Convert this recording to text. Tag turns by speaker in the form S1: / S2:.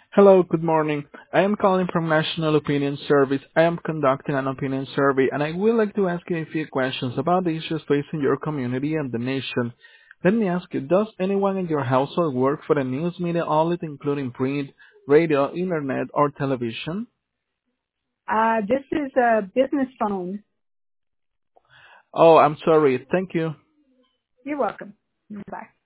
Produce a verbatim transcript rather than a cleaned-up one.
S1: Hello, good morning. I am calling from National Opinion Service. I am conducting an opinion survey, and I would like to ask you a few questions about the issues facing your community and the nation. Let me ask you, does anyone in your household work for a news media outlet, including print, radio, internet, or television?
S2: Uh, this is a business phone.
S1: Oh, I'm sorry. Thank you.
S2: You're welcome. Bye.